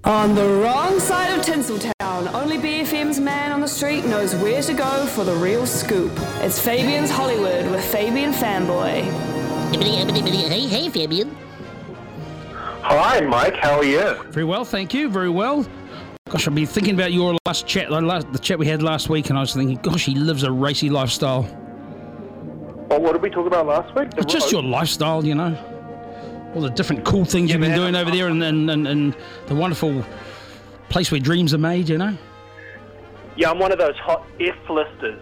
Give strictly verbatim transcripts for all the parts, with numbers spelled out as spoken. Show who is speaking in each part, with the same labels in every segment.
Speaker 1: On the wrong side of Tinseltown, only B F M's man on the street knows where to go for the real scoop. It's Fabian's Hollywood with Fabian Fanboy.
Speaker 2: Hey, hey, Fabian.
Speaker 3: Hi, Mike. How are you?
Speaker 4: Very well, thank you. Very well. Gosh, I've been thinking about your last chat, the, last, the chat we had last week, and I was thinking, gosh, he lives a racy lifestyle.
Speaker 3: Well, what did we talk about last week? The
Speaker 4: It's just
Speaker 3: road?
Speaker 4: your lifestyle, you know. All the different cool things
Speaker 3: Yeah,
Speaker 4: you've been
Speaker 3: man.
Speaker 4: doing over there, and, and, and, and the wonderful place where dreams are made, you know.
Speaker 3: Yeah, I'm one of those hot F-listers.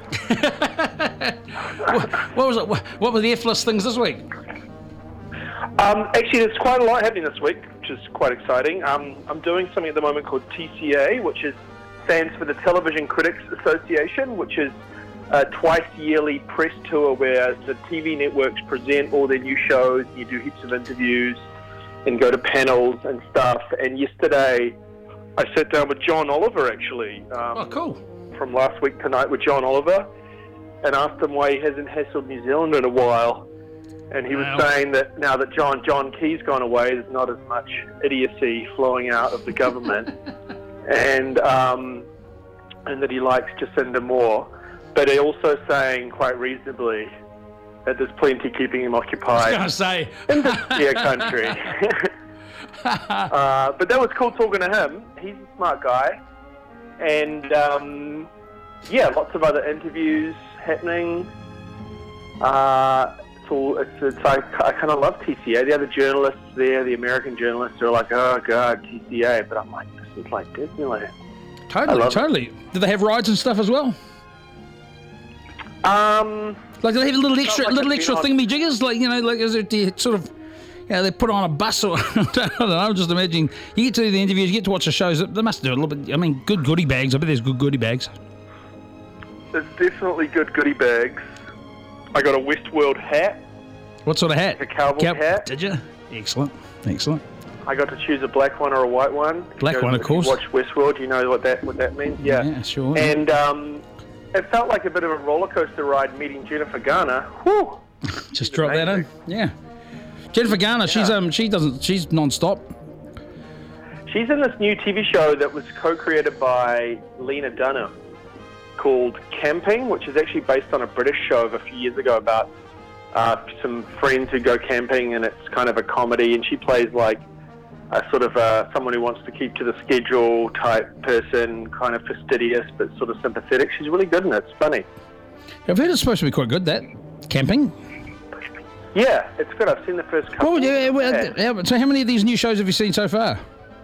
Speaker 4: what, what was it? What, what were the F-list things this week?
Speaker 3: Um, actually, there's quite a lot happening this week, which is quite exciting. Um, I'm doing something at the moment called T C A, which is stands for the Television Critics Association, which is a twice-yearly press tour where the T V networks present all their new shows, you do heaps of interviews, and go to panels and stuff. And yesterday, I sat down with John Oliver, actually. Um,
Speaker 4: Oh, cool.
Speaker 3: From last week tonight with John Oliver, and asked him why he hasn't hassled New Zealand in a while. And he was
Speaker 4: Wow.
Speaker 3: saying that now that John John Key's gone away, there's not as much idiocy flowing out of the government, and um, and that he likes Jacinda more. But he also saying quite reasonably that there's plenty keeping him
Speaker 4: I was
Speaker 3: occupied
Speaker 4: going to say.
Speaker 3: in this dear country. uh, but that was cool talking to him. He's a smart guy. And, um, yeah, lots of other interviews happening. Uh, it's all, it's, it's like, I kind of love T C A. The other journalists there, the American journalists, are like, oh, God, T C A. But I'm like, this is like Disneyland. I
Speaker 4: Totally,
Speaker 3: love it.
Speaker 4: totally. Did they have rides and stuff as well?
Speaker 3: Um,
Speaker 4: Like, do they have little extra,
Speaker 3: like
Speaker 4: little
Speaker 3: I've
Speaker 4: extra
Speaker 3: been on-
Speaker 4: thingy-jiggers? Like, you know, like, is it the sort of, you know, they put on a bus or, I don't know, I'm just imagining, you get to do the interviews, you get to watch the shows, they must do a little bit, I mean, good goodie bags, I bet there's good goodie bags.
Speaker 3: there's definitely good goodie bags. I got a Westworld hat.
Speaker 4: What sort of hat?
Speaker 3: A cowboy
Speaker 4: Cow-
Speaker 3: hat.
Speaker 4: Did you? Excellent, excellent.
Speaker 3: I got to choose a black one or a white one.
Speaker 4: Black
Speaker 3: If you-
Speaker 4: one, of
Speaker 3: if you
Speaker 4: course.
Speaker 3: watch Westworld, you know what that what that means. Yeah.
Speaker 4: Yeah, sure.
Speaker 3: And um, it felt like a bit of a roller coaster ride meeting Jennifer Garner. Whew.
Speaker 4: Just drop that in.
Speaker 3: amazing.
Speaker 4: Yeah. Jennifer Garner, she's
Speaker 3: Yeah.
Speaker 4: um, she doesn't, she's non-stop.
Speaker 3: She's in this new T V show that was co-created by Lena Dunham called Camping, which is actually based on a British show of a few years ago about uh, some friends who go camping, and it's kind of a comedy, and she plays like a sort of uh, someone who wants to keep to the schedule type person, kind of fastidious but sort of sympathetic. She's really good in it. It's funny.
Speaker 4: I've heard it's supposed to be quite good, that. Camping.
Speaker 3: Yeah, it's good. I've seen the first couple.
Speaker 4: Well, yeah, well,
Speaker 3: Yeah.
Speaker 4: yeah, so how many of these new shows have you seen so far?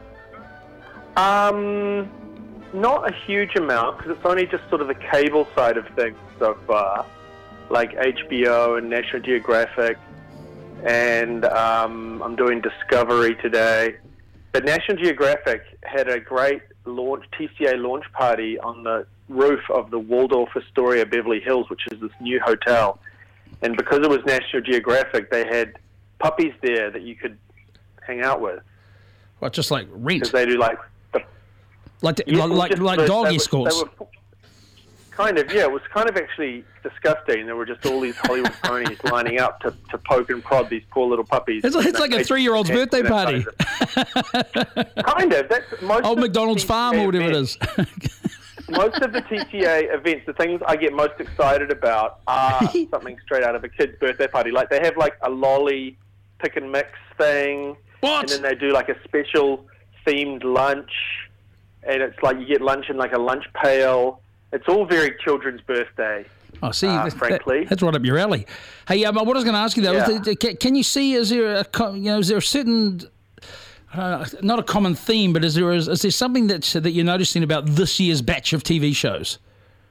Speaker 3: Um, not a huge amount, because it's only just sort of the cable side of things so far, like H B O and National Geographic, and um, I'm doing Discovery today. But National Geographic had a great launch, T C A launch party on the roof of the Waldorf Astoria Beverly Hills, which is this new hotel. And because it was National Geographic, they had puppies there that you could hang out with,
Speaker 4: What, just like rent?
Speaker 3: because they do like the
Speaker 4: Like the,
Speaker 3: Yeah,
Speaker 4: like,
Speaker 3: it was
Speaker 4: like,
Speaker 3: just
Speaker 4: like
Speaker 3: the-
Speaker 4: dog
Speaker 3: they were-
Speaker 4: escorts?
Speaker 3: they were kind of, yeah, it was kind of actually disgusting. There were just all these Hollywood ponies lining up to, to poke and prod these poor little puppies.
Speaker 4: It's, it's like a three-year-old's
Speaker 3: Yeah,
Speaker 4: birthday
Speaker 3: that
Speaker 4: party.
Speaker 3: kind of- Kind of. That's most
Speaker 4: Old
Speaker 3: of
Speaker 4: McDonald's
Speaker 3: the
Speaker 4: farm
Speaker 3: T C A
Speaker 4: or whatever it
Speaker 3: events-
Speaker 4: is.
Speaker 3: Most of the T C A events, the things I get most excited about are something straight out of a kid's birthday party. Like they have like a lolly pick and mix thing.
Speaker 4: What?
Speaker 3: And then they do like a special themed lunch. And it's like you get lunch in like a lunch pail. It's all very children's birthday.
Speaker 4: Oh, see,
Speaker 3: uh,
Speaker 4: that-
Speaker 3: frankly.
Speaker 4: that- that's right up your alley. Hey, um, what I was going to ask you though,
Speaker 3: Yeah.
Speaker 4: is that- can, can you see? Is there a co- you know? Is there a certain, uh, not a common theme, but is there is, is there something that that you're noticing about this year's batch of T V shows?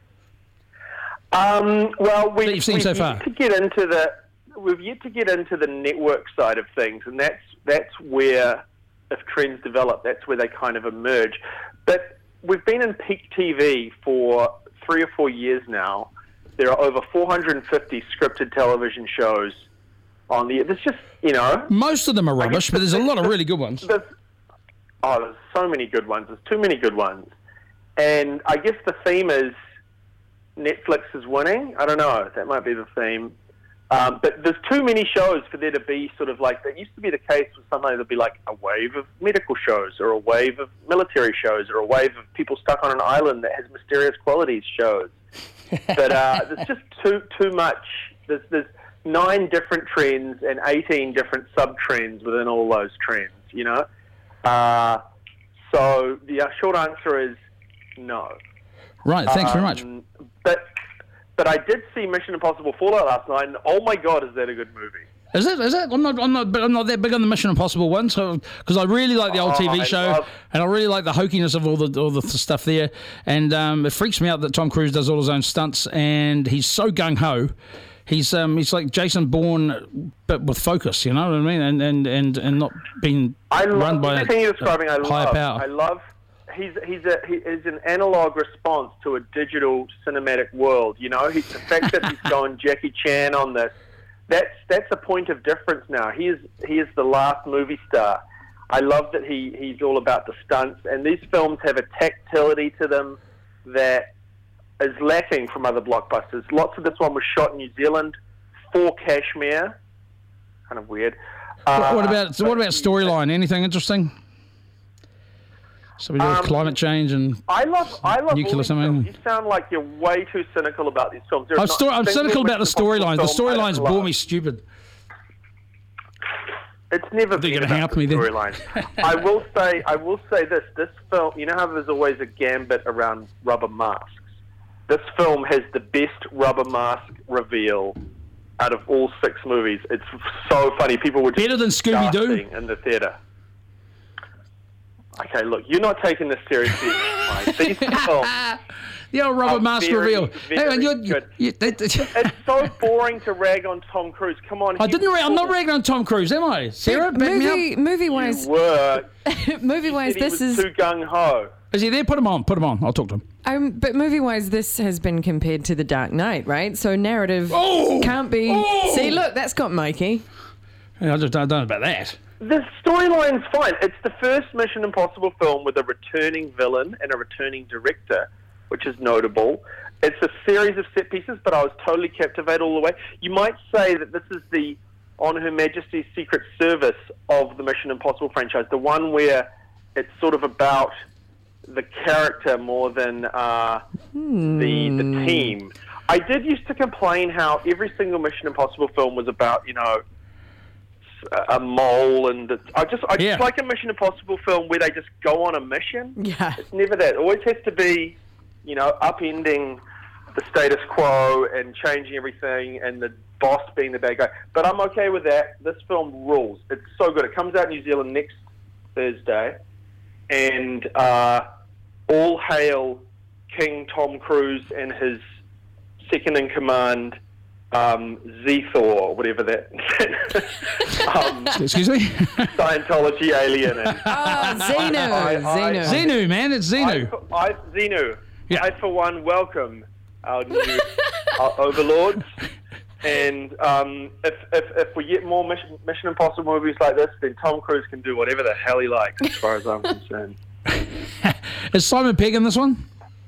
Speaker 3: Um, well, we,
Speaker 4: That you've seen
Speaker 3: we've
Speaker 4: so
Speaker 3: yet
Speaker 4: far?
Speaker 3: to get into the we've yet to get into the network side of things, and that's that's where, if trends develop, that's where they kind of emerge. But we've been in peak T V for three or four years now. There are over four hundred fifty scripted television shows on the. There's just you know.
Speaker 4: Most of them are
Speaker 3: guess
Speaker 4: rubbish,
Speaker 3: the
Speaker 4: but there's a
Speaker 3: thing-
Speaker 4: lot of really good ones.
Speaker 3: There's, oh, there's so many good ones. There's too many good ones. And I guess the theme is Netflix is winning. I don't know. That might be the theme. Um, but there's too many shows for there to be sort of like, that used to be the case with sometimes there'd be like a wave of medical shows or a wave of military shows or a wave of people stuck on an island that has mysterious qualities shows. But uh, there's just too too much. There's, there's nine different trends and eighteen different sub-trends within all those trends, you know? Uh, so the uh, short answer is no.
Speaker 4: Right, thanks
Speaker 3: um,
Speaker 4: very much.
Speaker 3: But... But I did see Mission Impossible Fallout last night, and oh my god, is that a good movie?
Speaker 4: Is it? Is it? I'm not. I'm not. But I'm not that big on the Mission Impossible one, so because I really like the old
Speaker 3: Oh,
Speaker 4: T V
Speaker 3: I
Speaker 4: show,
Speaker 3: love-
Speaker 4: and I really like the hokiness of all the all the stuff there, and um, it freaks me out that Tom Cruise does all his own stunts, and he's so gung ho. He's um he's like Jason Bourne, but with focus. You know what I mean? And and and, and not being
Speaker 3: I
Speaker 4: run
Speaker 3: love
Speaker 4: by
Speaker 3: everything you're
Speaker 4: a,
Speaker 3: describing. I
Speaker 4: a higher
Speaker 3: love.
Speaker 4: power.
Speaker 3: I love. He's he's a he is an analog response to a digital cinematic world. You know, he's the fact that he's going Jackie Chan on this. That's that's a point of difference now. He is he is the last movie star. I love that he, he's all about the stunts, and these films have a tactility to them that is lacking from other blockbusters. Lots of this one was shot in New Zealand for Kashmir. Kind of weird.
Speaker 4: What,
Speaker 3: Uh,
Speaker 4: what about so what about storyline? Anything interesting? So we do with
Speaker 3: Um,
Speaker 4: climate change and
Speaker 3: I love, I love
Speaker 4: Nuclear
Speaker 3: all these
Speaker 4: something.
Speaker 3: films. You sound like you're way too cynical about these films. There's
Speaker 4: I'm,
Speaker 3: not
Speaker 4: sto-
Speaker 3: a
Speaker 4: I'm
Speaker 3: single
Speaker 4: cynical about the
Speaker 3: Mission Impossible
Speaker 4: storylines. The
Speaker 3: film I
Speaker 4: storylines
Speaker 3: don't
Speaker 4: bore
Speaker 3: love.
Speaker 4: me stupid.
Speaker 3: It's never
Speaker 4: They're
Speaker 3: been
Speaker 4: gonna
Speaker 3: about
Speaker 4: help
Speaker 3: the
Speaker 4: me then.
Speaker 3: storyline. I will say, I will say this: this film. You know how there's always a gambit around rubber masks. This film has the best rubber mask reveal out of all six movies. It's so funny. People were just
Speaker 4: Better than Scooby-Doo?
Speaker 3: gasping in the theater. Okay, look, you're not taking this seriously. Mike. These films.
Speaker 4: The old rubber
Speaker 3: Oh,
Speaker 4: mask
Speaker 3: very,
Speaker 4: reveal.
Speaker 3: very
Speaker 4: Hang on, you're, you,
Speaker 3: good.
Speaker 4: you, that-
Speaker 3: It's so boring to rag on Tom Cruise. Come on.
Speaker 4: I
Speaker 3: he
Speaker 4: didn't.
Speaker 3: was
Speaker 4: Ra- I'm not
Speaker 3: cool.
Speaker 4: ragging on Tom Cruise, am I? Sarah, back me
Speaker 5: movie,
Speaker 4: up.
Speaker 5: movie
Speaker 3: You
Speaker 5: wise,
Speaker 3: were.
Speaker 5: movie wise,
Speaker 3: He
Speaker 5: this
Speaker 3: was
Speaker 5: is.
Speaker 3: too gung ho.
Speaker 4: Is he there? Put him on. Put him on. I'll talk to him.
Speaker 5: Um, but movie wise, this has been compared to The Dark Knight, right? So narrative
Speaker 4: Oh!
Speaker 5: can't be.
Speaker 4: Oh!
Speaker 5: See, look, that's got Mikey.
Speaker 4: Yeah, I just don't know about that.
Speaker 3: The storyline's fine. It's the first Mission Impossible film with a returning villain and a returning director, which is notable. It's a series of set pieces, but I was totally captivated all the way. You might say that this is the On Her Majesty's Secret Service of the Mission Impossible franchise, the one where it's sort of about the character more than uh, the the team. I did used to complain how every single Mission Impossible film was about, you know, a mole, and it's, I just I
Speaker 4: Yeah.
Speaker 3: just like a Mission Impossible film where they just go on a mission.
Speaker 5: Yeah.
Speaker 3: It's never that. It always has to be, you know, upending the status quo and changing everything, and the boss being the bad guy. But I'm okay with that. This film rules. It's so good. It comes out in New Zealand next Thursday, and uh, all hail King Tom Cruise and his second in command, um, Zethor, whatever that um,
Speaker 4: Excuse me?
Speaker 3: Scientology alien. And
Speaker 5: Oh, Zeno.
Speaker 3: I- I-
Speaker 5: Zeno.
Speaker 4: Xenu, man. It's
Speaker 3: I,
Speaker 4: Xenu.
Speaker 3: I, Xenu.
Speaker 4: Yeah.
Speaker 3: I, for one, welcome our new our overlords. And um, if, if if we get more Mission, Mission Impossible movies like this, then Tom Cruise can do whatever the hell he likes, as far as I'm concerned.
Speaker 4: Is Simon Pegg in this one?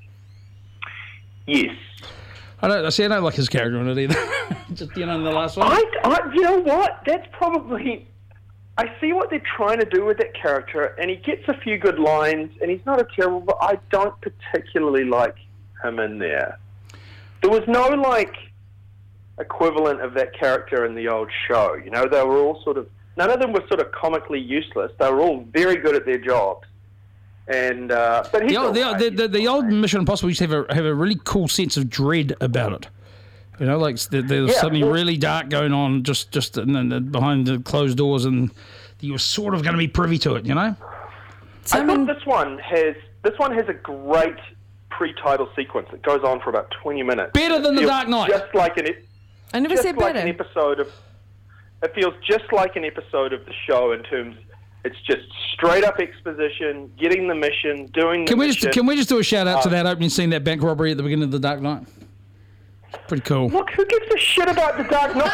Speaker 3: Yes.
Speaker 4: I don't. I see. I don't like his character in it either. Just you know, in the last one.
Speaker 3: I, I, you know what? That's probably... I see what they're trying to do with that character, and he gets a few good lines, and he's not a terrible... But I don't particularly like him in there. There was no, like, equivalent of that character in the old show. You know, they were all sort of... None of them were sort of comically useless. They were all very good at their jobs. And, uh, but he's
Speaker 4: The old, the,
Speaker 3: all right.
Speaker 4: the, the, the old Mission Impossible used to have a have a really cool sense of dread about it. You know, like there, there was
Speaker 3: Yeah,
Speaker 4: something
Speaker 3: well-
Speaker 4: really dark going on just just in, in, behind the closed doors, and you were sort of going to be privy to it. You know.
Speaker 3: I
Speaker 5: Simon,
Speaker 3: thought this one has this one has a great pre-title sequence that goes on for about twenty minutes.
Speaker 4: Better than The
Speaker 3: Feels
Speaker 4: Dark Knight.
Speaker 3: Just like an ep-
Speaker 5: I never
Speaker 3: just
Speaker 5: said
Speaker 3: like
Speaker 5: better.
Speaker 3: an episode of. It feels just like an episode of the show in terms. It's just straight up exposition, getting the mission, doing. The
Speaker 4: Can we
Speaker 3: mission.
Speaker 4: just can we just do a shout out to
Speaker 3: Uh,
Speaker 4: that opening scene, that bank robbery at the beginning of The Dark Knight? Pretty cool.
Speaker 3: Look, who gives a shit about the Dark Knight?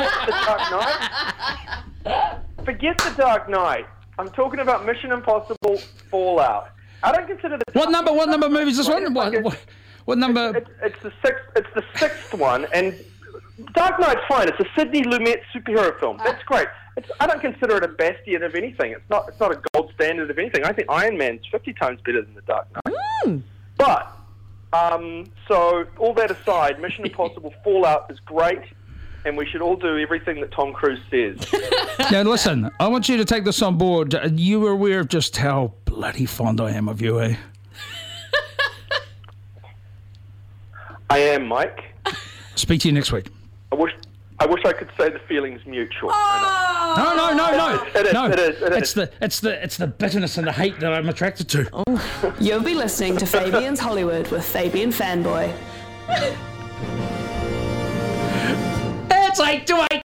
Speaker 3: I support the Dark Knight. Forget the Dark Knight. I'm talking about Mission Impossible Fallout. I don't consider the.
Speaker 4: What number? What number movie is this one?
Speaker 3: It's
Speaker 4: What,
Speaker 3: like a-
Speaker 4: what, what number?
Speaker 3: It's, it's the sixth. It's the sixth one, and Dark Knight's fine. It's a Sidney Lumet superhero film. That's great. It's, I don't consider it a bastion of anything. It's not. It's not a gold standard of anything. I think Iron Man's fifty times better than the Dark Knight.
Speaker 5: Mm.
Speaker 3: But um, so all that aside, Mission Impossible Fallout is great, and we should all do everything that Tom Cruise says.
Speaker 4: Now, listen, I want you to take this on board. You were aware of just how bloody fond I am of you, eh?
Speaker 3: I am, Mike.
Speaker 4: Speak to you next week.
Speaker 3: I wish. I wish I could say the feeling's mutual.
Speaker 5: Oh.
Speaker 4: No, no, no, no.
Speaker 3: It is,
Speaker 4: no.
Speaker 3: it is, it is.
Speaker 4: It's the, it's the, it's the bitterness and the hate that I'm attracted to.
Speaker 1: Oh. You'll be listening to Fabian's Hollywood with Fabian Fanboy.
Speaker 4: It's eight to eight.